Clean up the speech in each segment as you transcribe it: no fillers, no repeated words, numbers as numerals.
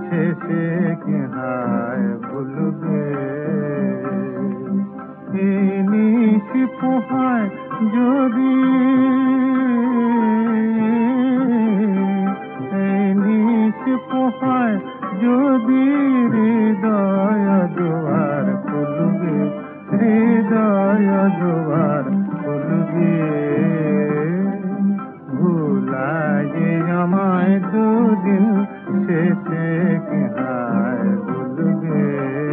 শেষে কি হায় ভুলবে এই নিশি পোহায় যদি এই নিশি পোহায় যদি হৃদয় দুয়ার খুলবে হৃদয় দুয়ার খুলবে ভুলায়ে আমায় দুদিন শেষে কি হায় ভুলবে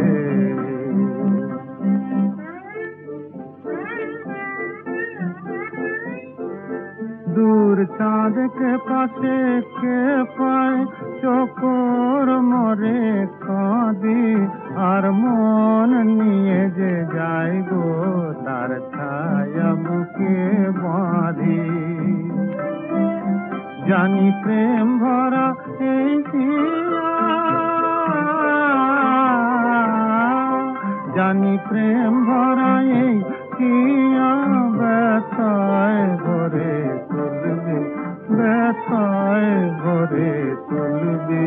दूर चाँद के पासे के पाए चोकोर मोरे काঁদি আর মন নিয়ে যে যায় গো তার ছায়া বুকে বাঁধি জানি প্রেম ভরা এই হিয়া জানি প্রেম ভরা এই হিয়া ব্যথায় ভরে তুলবে ব্যথায় ভরে তুলবে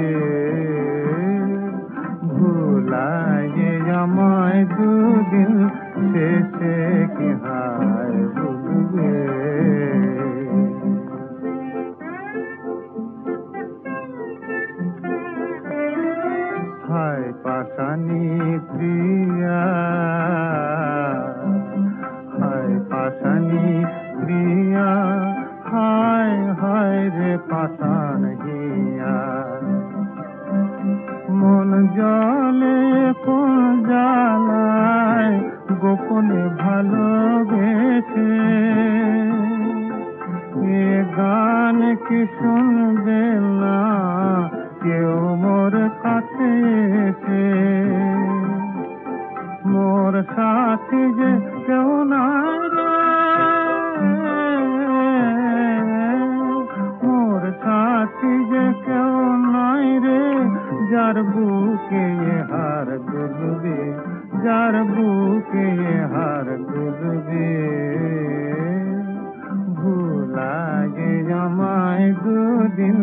ভুলায়ে আমায় দুদিন শেষে কি হায় ভুলবে হায় পাশানি প্রিয়া হায় পাশানি প্রিয়া হায় হায় রে পাশান হিয়া মন জলে কোন জ্বালায় গোপনে ভালোবেসে এ গান কি শুনবে না কেউ মোর কাছে এসে মোর সাথী যে কেউ নাই রে মোর সাথী যে কেউ নাই রে যার বুকে হার দুলবে যার বুকে হার দুলবে ভুলায়ে আমায় দুদিন